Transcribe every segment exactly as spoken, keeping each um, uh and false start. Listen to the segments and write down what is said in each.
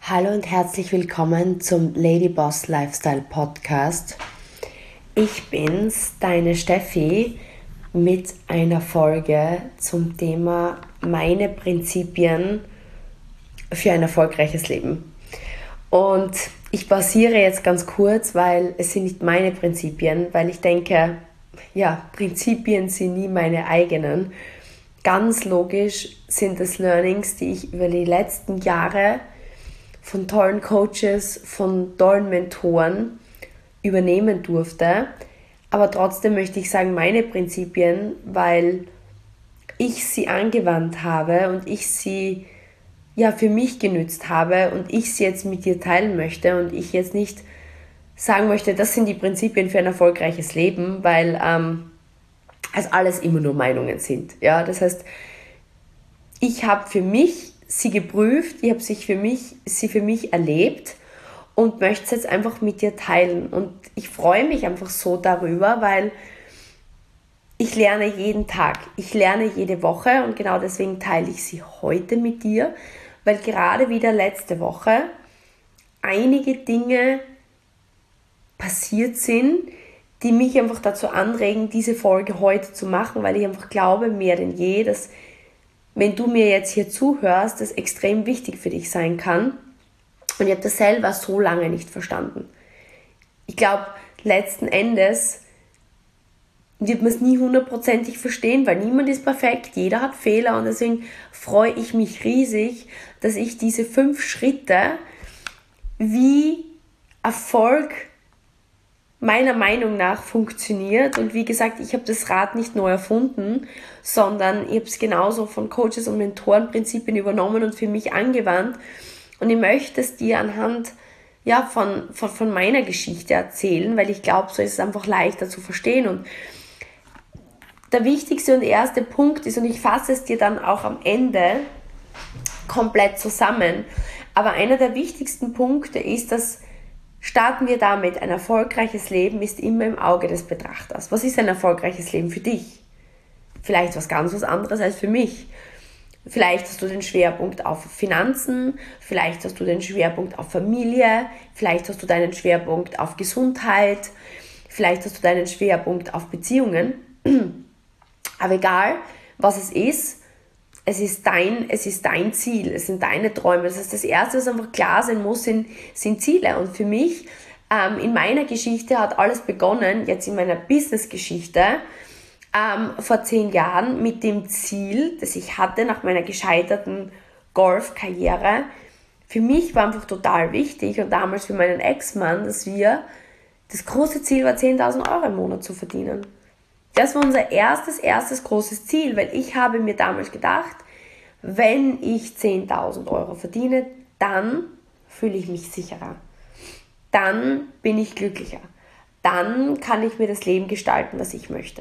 Hallo und herzlich willkommen zum Lady Boss Lifestyle Podcast. Ich bin's, deine Steffi, mit einer Folge zum Thema meine Prinzipien für ein erfolgreiches Leben. Und ich basiere jetzt ganz kurz, weil es sind nicht meine Prinzipien, weil ich denke, ja, Prinzipien sind nie meine eigenen. Ganz logisch sind es Learnings, die ich über die letzten Jahre von tollen Coaches, von tollen Mentoren übernehmen durfte. Aber trotzdem möchte ich sagen, meine Prinzipien, weil ich sie angewandt habe und ich sie ja für mich genützt habe und ich sie jetzt mit dir teilen möchte und ich jetzt nicht sagen möchte, das sind die Prinzipien für ein erfolgreiches Leben, weil ähm, es alles immer nur Meinungen sind. Ja, das heißt, ich habe für mich sie geprüft, ich habe sie für mich, sie für mich erlebt und möchte es jetzt einfach mit dir teilen. Und ich freue mich einfach so darüber, weil ich lerne jeden Tag, ich lerne jede Woche und genau deswegen teile ich sie heute mit dir, weil gerade wieder letzte Woche einige Dinge passiert sind, die mich einfach dazu anregen, diese Folge heute zu machen, weil ich einfach glaube, mehr denn je, dass wenn du mir jetzt hier zuhörst, das extrem wichtig für dich sein kann. Und ich habe das selber so lange nicht verstanden. Ich glaube, letzten Endes wird man es nie hundertprozentig verstehen, weil niemand ist perfekt, jeder hat Fehler und deswegen freue ich mich riesig, dass ich diese fünf Schritte, wie Erfolg meiner Meinung nach funktioniert. Und wie gesagt, ich habe das Rad nicht neu erfunden, sondern ich habe es genauso von Coaches und Mentorenprinzipien übernommen und für mich angewandt. Und ich möchte es dir anhand ja, von, von, von meiner Geschichte erzählen, weil ich glaube, so ist es einfach leichter zu verstehen. Und der wichtigste und erste Punkt ist, und ich fasse es dir dann auch am Ende komplett zusammen, aber einer der wichtigsten Punkte ist, dass starten wir damit, ein erfolgreiches Leben ist immer im Auge des Betrachters. Was ist ein erfolgreiches Leben für dich? Vielleicht was ganz was anderes als für mich. Vielleicht hast du den Schwerpunkt auf Finanzen, vielleicht hast du den Schwerpunkt auf Familie, vielleicht hast du deinen Schwerpunkt auf Gesundheit, vielleicht hast du deinen Schwerpunkt auf Beziehungen. Aber egal, was es ist, Es ist, dein, es ist dein Ziel, es sind deine Träume. Das heißt, das Erste, was einfach klar sein muss, sind, sind Ziele. Und für mich, ähm, in meiner Geschichte hat alles begonnen, jetzt in meiner Business-Geschichte, ähm, vor zehn Jahren mit dem Ziel, das ich hatte nach meiner gescheiterten Golfkarriere. Für mich war einfach total wichtig und damals für meinen Ex-Mann, dass wir, das große Ziel war, zehntausend Euro im Monat zu verdienen. Das war unser erstes, erstes großes Ziel, weil ich habe mir damals gedacht, wenn ich zehntausend Euro verdiene, dann fühle ich mich sicherer. Dann bin ich glücklicher. Dann kann ich mir das Leben gestalten, was ich möchte.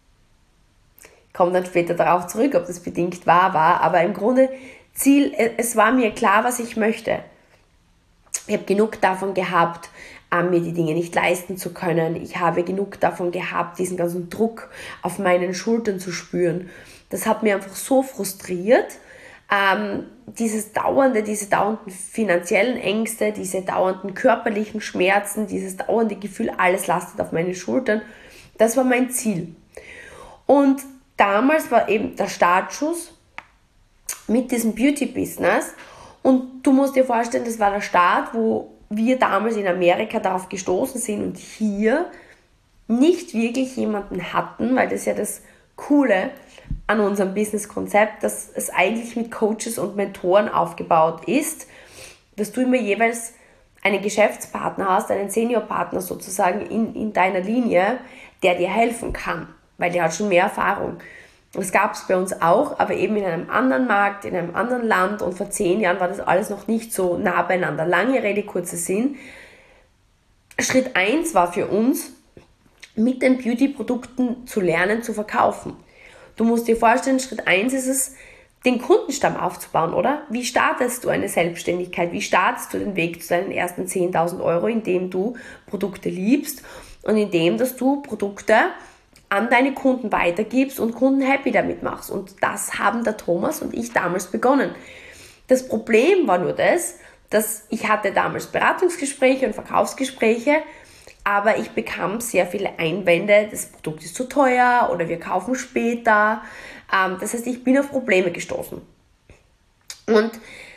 Ich komme dann später darauf zurück, ob das bedingt wahr war, aber im Grunde Ziel, es war mir klar, was ich möchte. Ich habe genug davon gehabt, mir die Dinge nicht leisten zu können. Ich habe genug davon gehabt, diesen ganzen Druck auf meinen Schultern zu spüren. Das hat mir einfach so frustriert. Ähm, dieses dauernde, diese dauernden finanziellen Ängste, diese dauernden körperlichen Schmerzen, dieses dauernde Gefühl, alles lastet auf meinen Schultern. Das war mein Ziel. Und damals war eben der Startschuss mit diesem Beauty-Business. Und du musst dir vorstellen, das war der Start, wo wir damals in Amerika darauf gestoßen sind und hier nicht wirklich jemanden hatten, weil das ja das Coole an unserem Business-Konzept, dass es eigentlich mit Coaches und Mentoren aufgebaut ist, dass du immer jeweils einen Geschäftspartner hast, einen Seniorpartner sozusagen in, in deiner Linie, der dir helfen kann, weil der hat schon mehr Erfahrung. Das gab es bei uns auch, aber eben in einem anderen Markt, in einem anderen Land und vor zehn Jahren war das alles noch nicht so nah beieinander. Lange Rede, kurzer Sinn. Schritt eins war für uns, mit den Beauty-Produkten zu lernen, zu verkaufen. Du musst dir vorstellen, Schritt eins ist es, den Kundenstamm aufzubauen, oder? Wie startest du eine Selbstständigkeit? Wie startest du den Weg zu deinen ersten zehntausend Euro, indem du Produkte liebst und indem, dass du Produkte an deine Kunden weitergibst und Kunden happy damit machst. Und das haben der Thomas und ich damals begonnen. Das Problem war nur das, dass ich hatte damals Beratungsgespräche und Verkaufsgespräche, aber ich bekam sehr viele Einwände, das Produkt ist zu teuer oder wir kaufen später. Ähm, das heißt, ich bin auf Probleme gestoßen. Und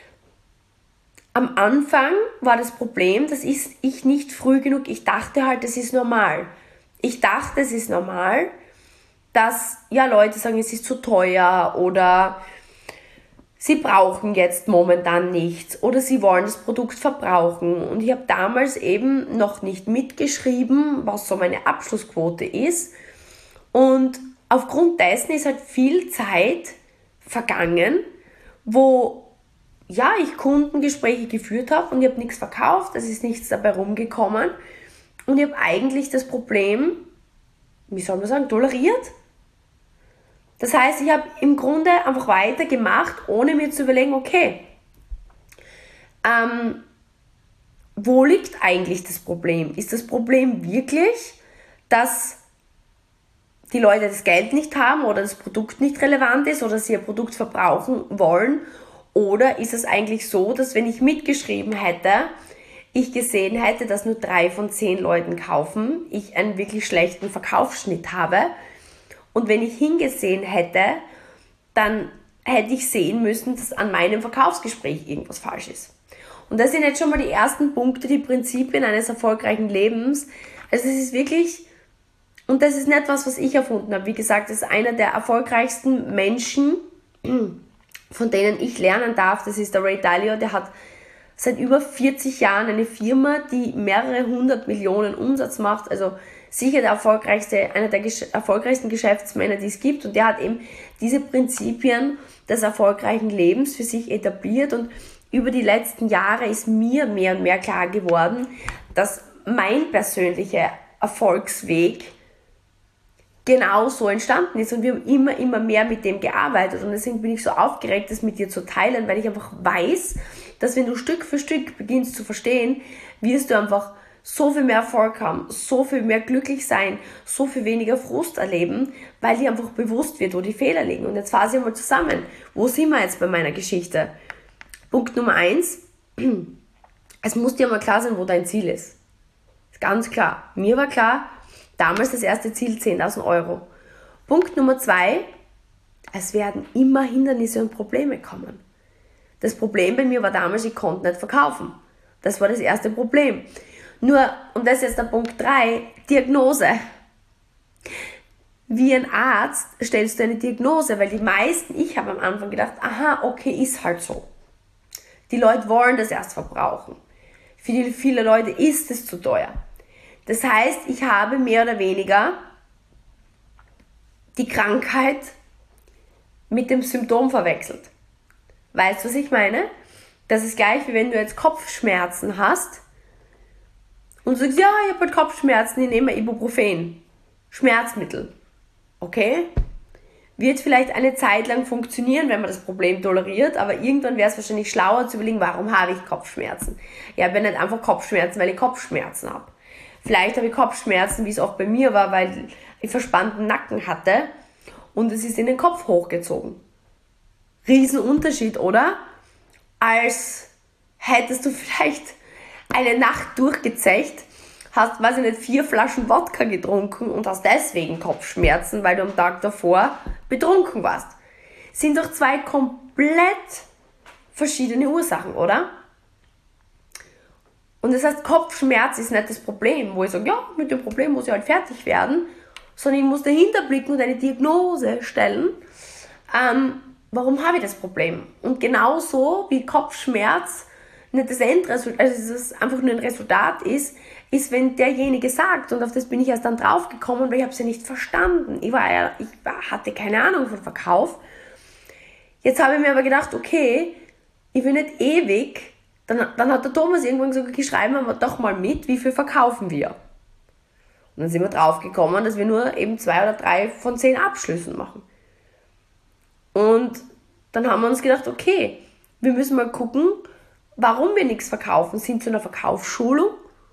am Anfang war das Problem, dass ich, ich nicht früh genug, ich dachte halt, das ist normal. Ich dachte, es ist normal, dass ja Leute sagen, es ist zu teuer oder sie brauchen jetzt momentan nichts oder sie wollen das Produkt verbrauchen. Und ich habe damals eben noch nicht mitgeschrieben, was so meine Abschlussquote ist. Und aufgrund dessen ist halt viel Zeit vergangen, wo ja, ich Kundengespräche geführt habe und ich habe nichts verkauft, es ist nichts dabei rumgekommen. Und ich habe eigentlich das Problem, wie soll man sagen, toleriert. Das heißt, ich habe im Grunde einfach weitergemacht, ohne mir zu überlegen, okay, ähm, wo liegt eigentlich das Problem? Ist das Problem wirklich, dass die Leute das Geld nicht haben oder das Produkt nicht relevant ist oder sie ihr Produkt verbrauchen wollen? Oder ist es eigentlich so, dass wenn ich mitgeschrieben hätte, ich gesehen hätte, dass nur drei von zehn Leuten kaufen, ich einen wirklich schlechten Verkaufsschnitt habe und wenn ich hingesehen hätte, dann hätte ich sehen müssen, dass an meinem Verkaufsgespräch irgendwas falsch ist. Und das sind jetzt schon mal die ersten Punkte, die Prinzipien eines erfolgreichen Lebens. Also es ist wirklich, und das ist nicht was, was ich erfunden habe. Wie gesagt, das ist einer der erfolgreichsten Menschen, von denen ich lernen darf. Das ist der Ray Dalio, der hat seit über vierzig Jahren eine Firma, die mehrere hundert Millionen Umsatz macht. Also sicher der erfolgreichste, einer der gesch- erfolgreichsten Geschäftsmänner, die es gibt. Und der hat eben diese Prinzipien des erfolgreichen Lebens für sich etabliert. Und über die letzten Jahre ist mir mehr und mehr klar geworden, dass mein persönlicher Erfolgsweg genau so entstanden ist und wir haben immer, immer mehr mit dem gearbeitet und deswegen bin ich so aufgeregt, das mit dir zu teilen, weil ich einfach weiß, dass wenn du Stück für Stück beginnst zu verstehen, wirst du einfach so viel mehr Erfolg haben, so viel mehr glücklich sein, so viel weniger Frust erleben, weil dir einfach bewusst wird, wo die Fehler liegen. Und jetzt fasse ich mal zusammen, wo sind wir jetzt bei meiner Geschichte? Punkt Nummer eins, es muss dir mal klar sein, wo dein Ziel ist. Ist ganz klar. Mir war klar, damals das erste Ziel zehntausend Euro. Punkt Nummer zwei, es werden immer Hindernisse und Probleme kommen. Das Problem bei mir war damals, ich konnte nicht verkaufen. Das war das erste Problem. Nur, und das ist jetzt der Punkt drei, Diagnose. Wie ein Arzt stellst du eine Diagnose, weil die meisten, ich habe am Anfang gedacht, aha, okay, ist halt so. Die Leute wollen das erst verbrauchen. Für die, viele Leute ist es zu teuer. Das heißt, ich habe mehr oder weniger die Krankheit mit dem Symptom verwechselt. Weißt du, was ich meine? Das ist gleich, wie wenn du jetzt Kopfschmerzen hast und sagst, ja, ich habe halt Kopfschmerzen, ich nehme Ibuprofen, Schmerzmittel. Okay? Wird vielleicht eine Zeit lang funktionieren, wenn man das Problem toleriert, aber irgendwann wäre es wahrscheinlich schlauer zu überlegen, warum habe ich Kopfschmerzen? Ich habe nicht einfach Kopfschmerzen, weil ich Kopfschmerzen habe. Vielleicht habe ich Kopfschmerzen, wie es auch bei mir war, weil ich verspannten Nacken hatte und es ist in den Kopf hochgezogen. Riesenunterschied, oder? Als hättest du vielleicht eine Nacht durchgezecht, hast, weiß ich nicht, vier Flaschen Wodka getrunken und hast deswegen Kopfschmerzen, weil du am Tag davor betrunken warst. Sind doch zwei komplett verschiedene Ursachen, oder? Und das heißt, Kopfschmerz ist nicht das Problem, wo ich sage, ja, mit dem Problem muss ich halt fertig werden, sondern ich muss dahinter blicken und eine Diagnose stellen, ähm, warum habe ich das Problem? Und genauso wie Kopfschmerz nicht das Endresultat, also dass es einfach nur ein Resultat ist, ist, wenn derjenige sagt, und auf das bin ich erst dann drauf gekommen, weil ich habe es ja nicht verstanden. Ich, war ja, ich war, hatte keine Ahnung von Verkauf. Jetzt habe ich mir aber gedacht, okay, ich will nicht ewig. Dann, dann hat der Thomas irgendwann gesagt, okay, schreiben wir doch mal mit, wie viel verkaufen wir. Und dann sind wir drauf gekommen, dass wir nur eben zwei oder drei von zehn Abschlüssen machen. Und dann haben wir uns gedacht, okay, wir müssen mal gucken, warum wir nichts verkaufen. Sind zu einer Verkaufsschulung.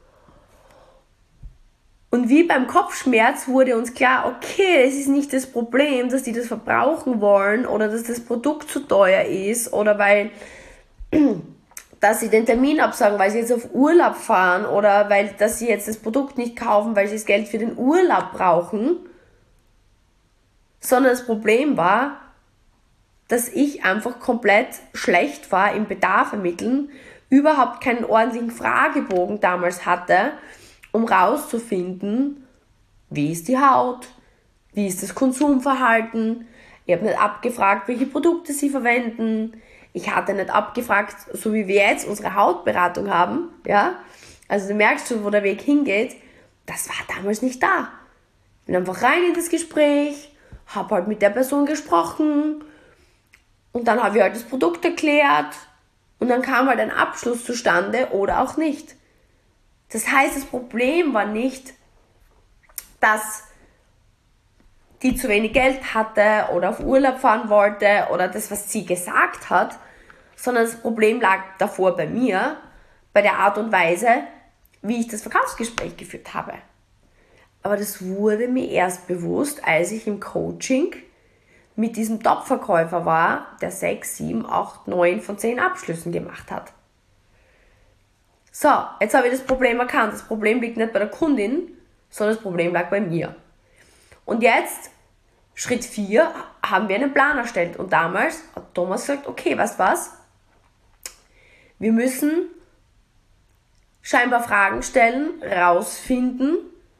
Und wie beim Kopfschmerz wurde uns klar, okay, es ist nicht das Problem, dass die das verbrauchen wollen oder dass das Produkt zu teuer ist oder weil dass sie den Termin absagen, weil sie jetzt auf Urlaub fahren oder weil, dass sie jetzt das Produkt nicht kaufen, weil sie das Geld für den Urlaub brauchen, sondern das Problem war, dass ich einfach komplett schlecht war im Bedarf ermitteln, überhaupt keinen ordentlichen Fragebogen damals hatte, um rauszufinden, wie ist die Haut, wie ist das Konsumverhalten. Ich habe nicht abgefragt, welche Produkte sie verwenden. Ich hatte nicht abgefragt, so wie wir jetzt unsere Hautberatung haben. Ja? Also du merkst schon, wo der Weg hingeht. Das war damals nicht da. Ich bin einfach rein in das Gespräch, habe halt mit der Person gesprochen und dann habe ich halt das Produkt erklärt und dann kam halt ein Abschluss zustande oder auch nicht. Das heißt, das Problem war nicht, dass die zu wenig Geld hatte oder auf Urlaub fahren wollte oder das, was sie gesagt hat, sondern das Problem lag davor bei mir, bei der Art und Weise, wie ich das Verkaufsgespräch geführt habe. Aber das wurde mir erst bewusst, als ich im Coaching mit diesem Top-Verkäufer war, der sechs, sieben, acht, neun von zehn Abschlüssen gemacht hat. So, jetzt habe ich das Problem erkannt. Das Problem liegt nicht bei der Kundin, sondern das Problem lag bei mir. Und jetzt, Schritt vier, haben wir einen Plan erstellt. Und damals hat Thomas gesagt, okay, weißt du was? Wir müssen scheinbar Fragen stellen, rausfinden,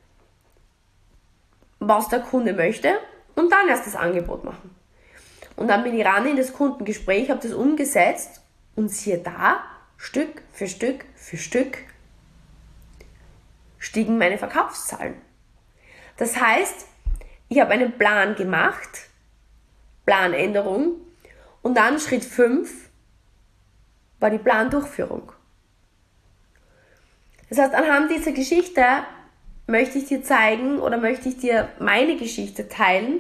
was der Kunde möchte und dann erst das Angebot machen. Und dann bin ich ran in das Kundengespräch, habe das umgesetzt und siehe da, Stück für Stück für Stück stiegen meine Verkaufszahlen. Das heißt, ich habe einen Plan gemacht, Planänderung, und dann Schritt fünf war die Plandurchführung. Das heißt, anhand dieser Geschichte möchte ich dir zeigen oder möchte ich dir meine Geschichte teilen,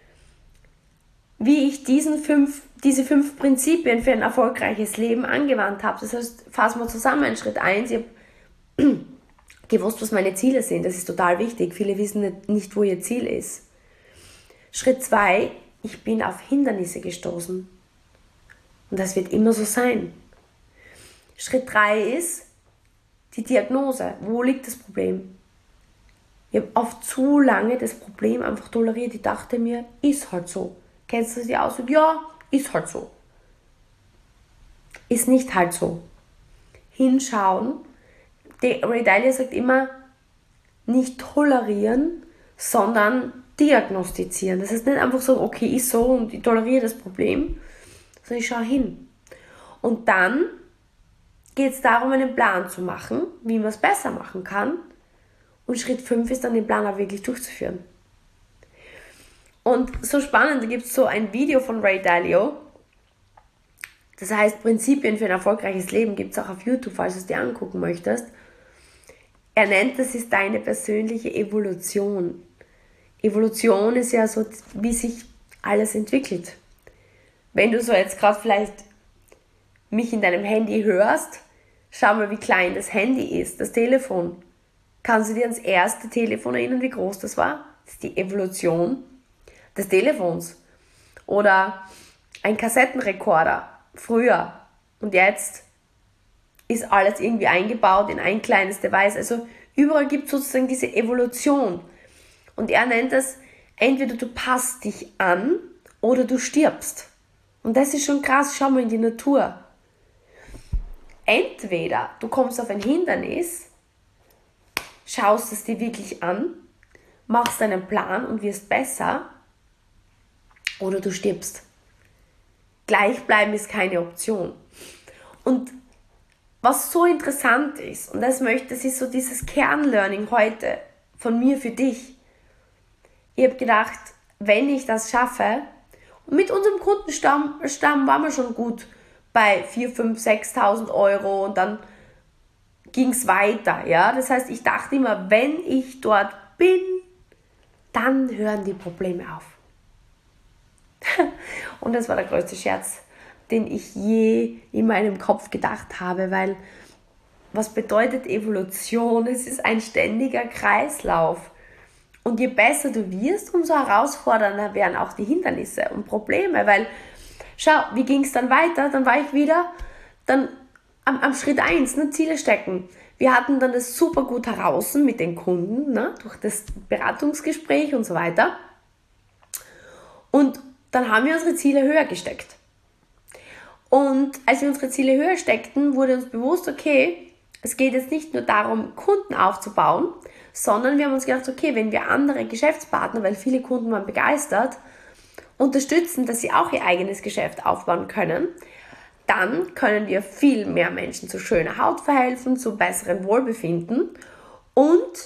wie ich diesen fünf, diese fünf Prinzipien für ein erfolgreiches Leben angewandt habe. Das heißt, fassen wir zusammen. Schritt eins, ich habe gewusst, was meine Ziele sind. Das ist total wichtig. Viele wissen nicht, wo ihr Ziel ist. Schritt zwei, ich bin auf Hindernisse gestoßen. Und das wird immer so sein. Schritt drei ist die Diagnose. Wo liegt das Problem? Ich habe oft zu lange das Problem einfach toleriert. Ich dachte mir, ist halt so. Kennst du die Ausdruck? Ja, ist halt so. Ist nicht halt so. Hinschauen. Ray Dalio sagt immer, nicht tolerieren, sondern diagnostizieren. Das heißt nicht einfach so, okay, ist so und ich toleriere das Problem, sondern ich schaue hin. Und dann geht es darum, einen Plan zu machen, wie man es besser machen kann. Und Schritt fünf ist dann, den Plan auch wirklich durchzuführen. Und so spannend, da gibt es so ein Video von Ray Dalio, das heißt Prinzipien für ein erfolgreiches Leben, gibt es auch auf YouTube, falls du es dir angucken möchtest. Er nennt, das ist deine persönliche Evolution. Evolution ist ja so, wie sich alles entwickelt. Wenn du so jetzt gerade vielleicht mich in deinem Handy hörst, schau mal, wie klein das Handy ist, das Telefon. Kannst du dir ans erste Telefon erinnern, wie groß das war? Das ist die Evolution des Telefons. Oder ein Kassettenrekorder, früher. Und jetzt ist alles irgendwie eingebaut in ein kleines Device. Also überall gibt es sozusagen diese Evolution. Und er nennt das, entweder du passt dich an oder du stirbst. Und das ist schon krass, schau mal in die Natur. Entweder du kommst auf ein Hindernis, schaust es dir wirklich an, machst einen Plan und wirst besser, oder du stirbst. Gleichbleiben ist keine Option. Und was so interessant ist, und das möchte, das ist so dieses Kernlearning heute von mir für dich. Ich habe gedacht, wenn ich das schaffe, und mit unserem Kundenstamm Stamm waren wir schon gut bei viertausend, fünftausend, sechstausend Euro und dann ging es weiter. Ja? Das heißt, ich dachte immer, wenn ich dort bin, dann hören die Probleme auf. Und das war der größte Scherz, den ich je in meinem Kopf gedacht habe, weil was bedeutet Evolution? Es ist ein ständiger Kreislauf. Und je besser du wirst, umso herausfordernder werden auch die Hindernisse und Probleme, weil schau, wie ging es dann weiter? Dann war ich wieder, dann am, am Schritt eins, ne, Ziele stecken. Wir hatten dann das super gut heraus mit den Kunden, ne, durch das Beratungsgespräch und so weiter. Und dann haben wir unsere Ziele höher gesteckt. Und als wir unsere Ziele höher steckten, wurde uns bewusst, okay, es geht jetzt nicht nur darum, Kunden aufzubauen, sondern wir haben uns gedacht, okay, wenn wir andere Geschäftspartner, weil viele Kunden waren begeistert, unterstützen, dass sie auch ihr eigenes Geschäft aufbauen können, dann können wir viel mehr Menschen zu schöner Haut verhelfen, zu besserem Wohlbefinden und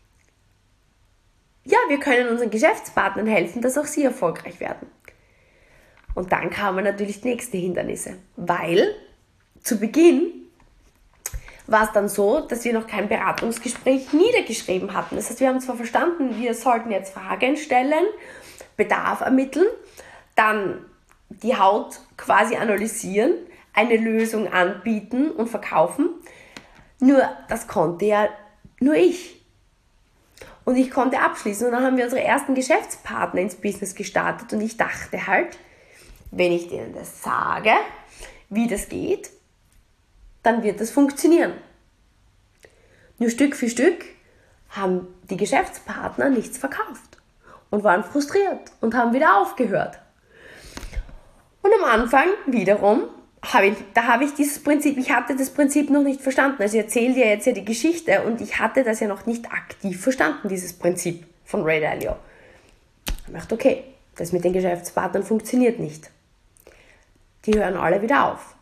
ja, wir können unseren Geschäftspartnern helfen, dass auch sie erfolgreich werden. Und dann kamen natürlich die nächsten Hindernisse, weil zu Beginn war es dann so, dass wir noch kein Beratungsgespräch niedergeschrieben hatten. Das heißt, wir haben zwar verstanden, wir sollten jetzt Fragen stellen, Bedarf ermitteln, dann die Haut quasi analysieren, eine Lösung anbieten und verkaufen. Nur das konnte ja nur ich. Und ich konnte abschließen. Und dann haben wir unsere ersten Geschäftspartner ins Business gestartet und ich dachte halt, wenn ich denen das sage, wie das geht, dann wird das funktionieren. Nur Stück für Stück haben die Geschäftspartner nichts verkauft und waren frustriert und haben wieder aufgehört. Und am Anfang wiederum, habe ich, da habe ich dieses Prinzip, ich hatte das Prinzip noch nicht verstanden. Also ich erzähle dir jetzt ja die Geschichte und ich hatte das ja noch nicht aktiv verstanden, dieses Prinzip von Ray Dalio. Ich dachte, okay, das mit den Geschäftspartnern funktioniert nicht. Die hören alle wieder auf.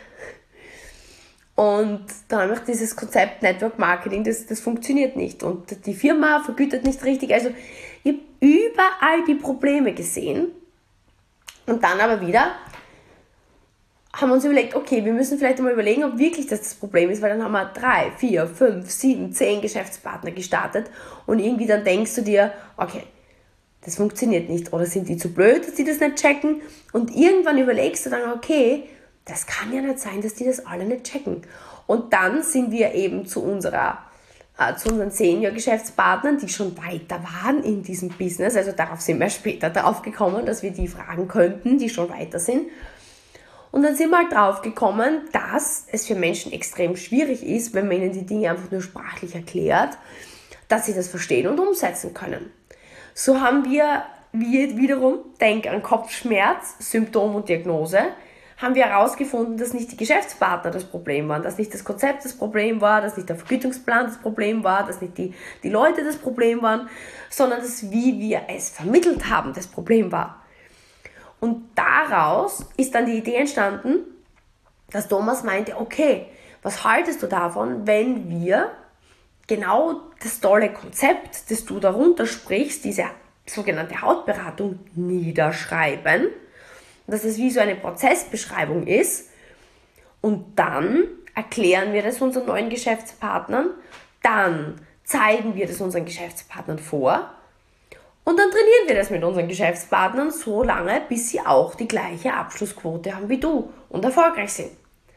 Und dann habe ich dieses Konzept Network Marketing, das, das funktioniert nicht. Und die Firma vergütet nicht richtig. Also ich habe überall die Probleme gesehen. Und dann aber wieder haben wir uns überlegt, okay, wir müssen vielleicht einmal überlegen, ob wirklich das das Problem ist, weil dann haben wir drei, vier, fünf, sieben, zehn Geschäftspartner gestartet und irgendwie dann denkst du dir, okay, das funktioniert nicht oder sind die zu blöd, dass die das nicht checken und irgendwann überlegst du dann, okay, das kann ja nicht sein, dass die das alle nicht checken. Und dann sind wir eben zu unserer, äh, zu unseren Senior-Geschäftspartnern, die schon weiter waren in diesem Business, also darauf sind wir später drauf gekommen, dass wir die fragen könnten, die schon weiter sind. Und dann sind wir halt drauf gekommen, dass es für Menschen extrem schwierig ist, wenn man ihnen die Dinge einfach nur sprachlich erklärt, dass sie das verstehen und umsetzen können. So haben wir, wir wiederum, denk an Kopfschmerz, Symptom und Diagnose, haben wir herausgefunden, dass nicht die Geschäftspartner das Problem waren, dass nicht das Konzept das Problem war, dass nicht der Vergütungsplan das Problem war, dass nicht die, die Leute das Problem waren, sondern dass wie wir es vermittelt haben, das Problem war. Und daraus ist dann die Idee entstanden, dass Thomas meinte, okay, was haltest du davon, wenn wir genau das tolle Konzept, das du darunter sprichst, diese sogenannte Hautberatung, niederschreiben, dass es wie so eine Prozessbeschreibung ist und dann erklären wir das unseren neuen Geschäftspartnern, dann zeigen wir das unseren Geschäftspartnern vor und dann trainieren wir das mit unseren Geschäftspartnern so lange, bis sie auch die gleiche Abschlussquote haben wie du und erfolgreich sind.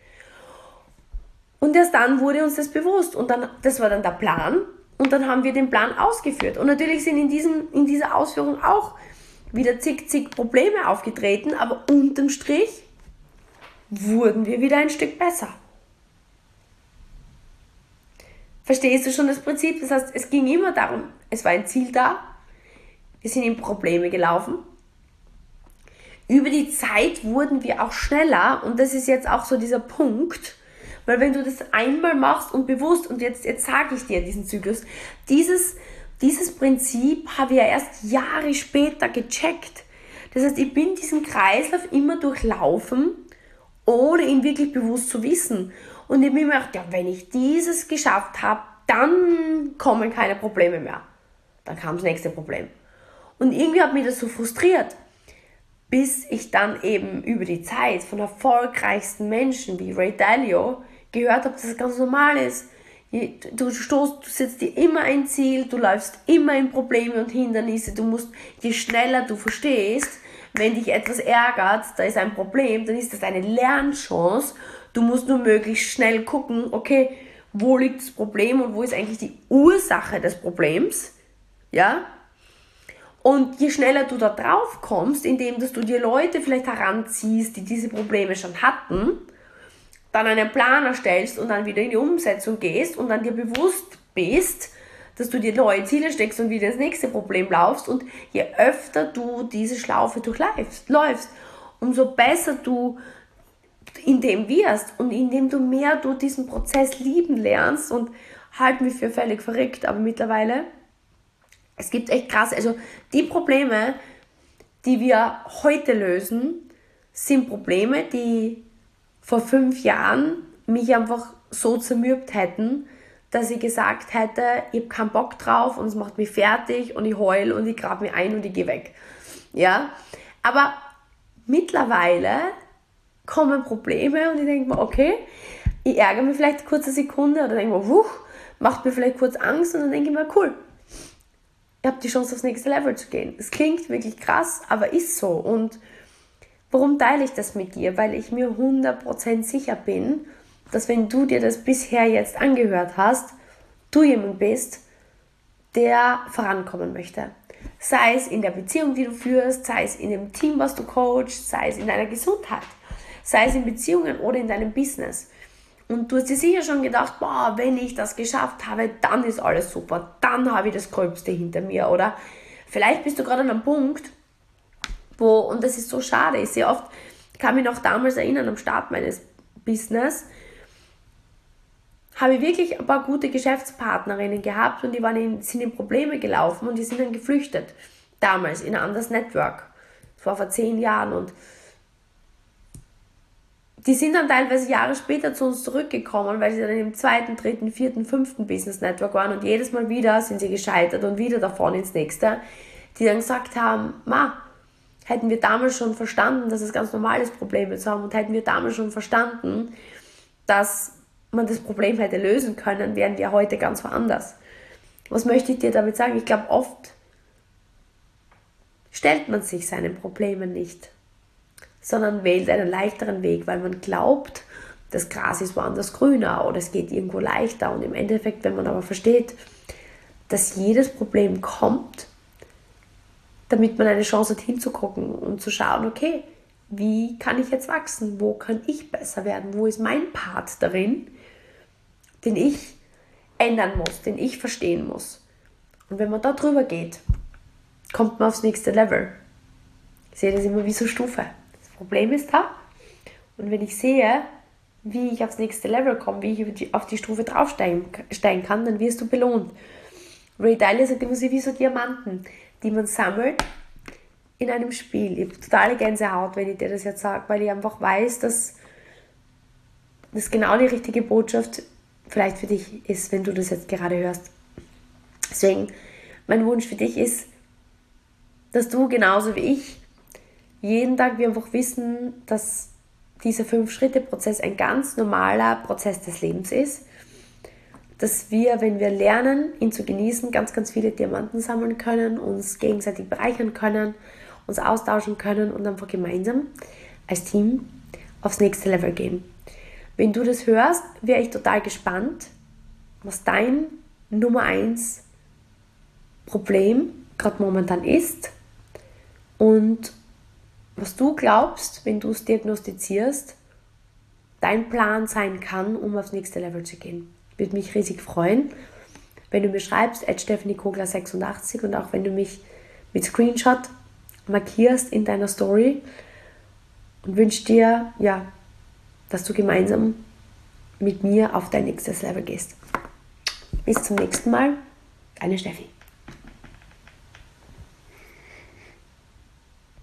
Und erst dann wurde uns das bewusst und dann, das war dann der Plan und dann haben wir den Plan ausgeführt. Und natürlich sind in, diesem, in dieser Ausführung auch wieder zig, zig Probleme aufgetreten, aber unterm Strich wurden wir wieder ein Stück besser. Verstehst du schon das Prinzip? Das heißt, es ging immer darum, es war ein Ziel da, wir sind in Probleme gelaufen. Über die Zeit wurden wir auch schneller und das ist jetzt auch so dieser Punkt, weil wenn du das einmal machst und bewusst, und jetzt, jetzt sage ich dir diesen Zyklus, dieses Dieses Prinzip habe ich ja erst Jahre später gecheckt. Das heißt, ich bin diesen Kreislauf immer durchlaufen, ohne ihn wirklich bewusst zu wissen. Und ich habe mir gedacht, ja, wenn ich dieses geschafft habe, dann kommen keine Probleme mehr. Dann kam das nächste Problem. Und irgendwie hat mich das so frustriert, bis ich dann eben über die Zeit von erfolgreichsten Menschen wie Ray Dalio gehört habe, dass das ganz normal ist. Du, stoßt, du setzt dir immer ein Ziel, du läufst immer in Probleme und Hindernisse, du musst, je schneller du verstehst, wenn dich etwas ärgert, da ist ein Problem, dann ist das eine Lernchance, du musst nur möglichst schnell gucken, okay, wo liegt das Problem und wo ist eigentlich die Ursache des Problems, ja, und je schneller du da drauf kommst, indem dass du dir Leute vielleicht heranziehst, die diese Probleme schon hatten, dann einen Plan erstellst und dann wieder in die Umsetzung gehst und dann dir bewusst bist, dass du dir neue Ziele steckst und wieder ins nächste Problem laufst. Und je öfter du diese Schlaufe durchläufst, läufst, umso besser du in dem wirst und indem du mehr du diesen Prozess lieben lernst und halt mich für völlig verrückt, aber mittlerweile, es gibt echt krass, also die Probleme, die wir heute lösen, sind Probleme, die vor fünf Jahren mich einfach so zermürbt hätten, dass ich gesagt hätte, ich habe keinen Bock drauf und es macht mich fertig und ich heul und ich grab mich ein und ich gehe weg. Ja? Aber mittlerweile kommen Probleme und ich denke mir, okay, ich ärgere mich vielleicht eine kurze Sekunde oder denke mir, wuch, macht mir vielleicht kurz Angst und dann denke ich mir, cool, ich habe die Chance aufs nächste Level zu gehen. Es klingt wirklich krass, aber ist so. Und warum teile ich das mit dir? Weil ich mir hundert Prozent sicher bin, dass wenn du dir das bisher jetzt angehört hast, du jemand bist, der vorankommen möchte. Sei es in der Beziehung, die du führst, sei es in dem Team, was du coachst, sei es in deiner Gesundheit, sei es in Beziehungen oder in deinem Business. Und du hast dir sicher schon gedacht, boah, wenn ich das geschafft habe, dann ist alles super, dann habe ich das Gröbste hinter mir. Oder vielleicht bist du gerade an einem Punkt, wo, und das ist so schade, ich sehe oft, ich kann mich noch damals erinnern, am Start meines Business, habe ich wirklich ein paar gute Geschäftspartnerinnen gehabt und die waren in, sind in Probleme gelaufen und die sind dann geflüchtet. Damals in ein anderes Network. Das war vor zehn Jahren und die sind dann teilweise Jahre später zu uns zurückgekommen, weil sie dann im zweiten, dritten, vierten, fünften Business Network waren und jedes Mal wieder sind sie gescheitert und wieder davon ins nächste, die dann gesagt haben, ma, hätten wir damals schon verstanden, dass es ganz normal ist, Probleme zu haben und hätten wir damals schon verstanden, dass man das Problem hätte lösen können, wären wir heute ganz woanders. Was möchte ich dir damit sagen? Ich glaube, oft stellt man sich seinen Problemen nicht, sondern wählt einen leichteren Weg, weil man glaubt, das Gras ist woanders grüner oder es geht irgendwo leichter. Und im Endeffekt, wenn man aber versteht, dass jedes Problem kommt, damit man eine Chance hat hinzugucken und zu schauen, okay, wie kann ich jetzt wachsen? Wo kann ich besser werden? Wo ist mein Part darin, den ich ändern muss, den ich verstehen muss? Und wenn man da drüber geht, kommt man aufs nächste Level. Ich sehe das immer wie so Stufe. Das Problem ist da. Und wenn ich sehe, wie ich aufs nächste Level komme, wie ich auf die Stufe draufsteigen kann, dann wirst du belohnt. Ray Dalio sagt immer so wie so Diamanten, die man sammelt in einem Spiel. Ich habe totale Gänsehaut, wenn ich dir das jetzt sage, weil ich einfach weiß, dass das genau die richtige Botschaft vielleicht für dich ist, wenn du das jetzt gerade hörst. Deswegen, mein Wunsch für dich ist, dass du genauso wie ich jeden Tag wir einfach wissen, dass dieser Fünf-Schritte-Prozess ein ganz normaler Prozess des Lebens ist, dass wir, wenn wir lernen, ihn zu genießen, ganz, ganz viele Diamanten sammeln können, uns gegenseitig bereichern können, uns austauschen können und einfach gemeinsam als Team aufs nächste Level gehen. Wenn du das hörst, wäre ich total gespannt, was dein Nummer eins Problem gerade momentan ist und was du glaubst, wenn du es diagnostizierst, dein Plan sein kann, um aufs nächste Level zu gehen. Würde mich riesig freuen, wenn du mir schreibst, at stephanie kogler sechsundachtzig und auch wenn du mich mit Screenshot markierst in deiner Story und wünsche dir, ja, dass du gemeinsam mit mir auf dein nächstes Level gehst. Bis zum nächsten Mal, deine Steffi.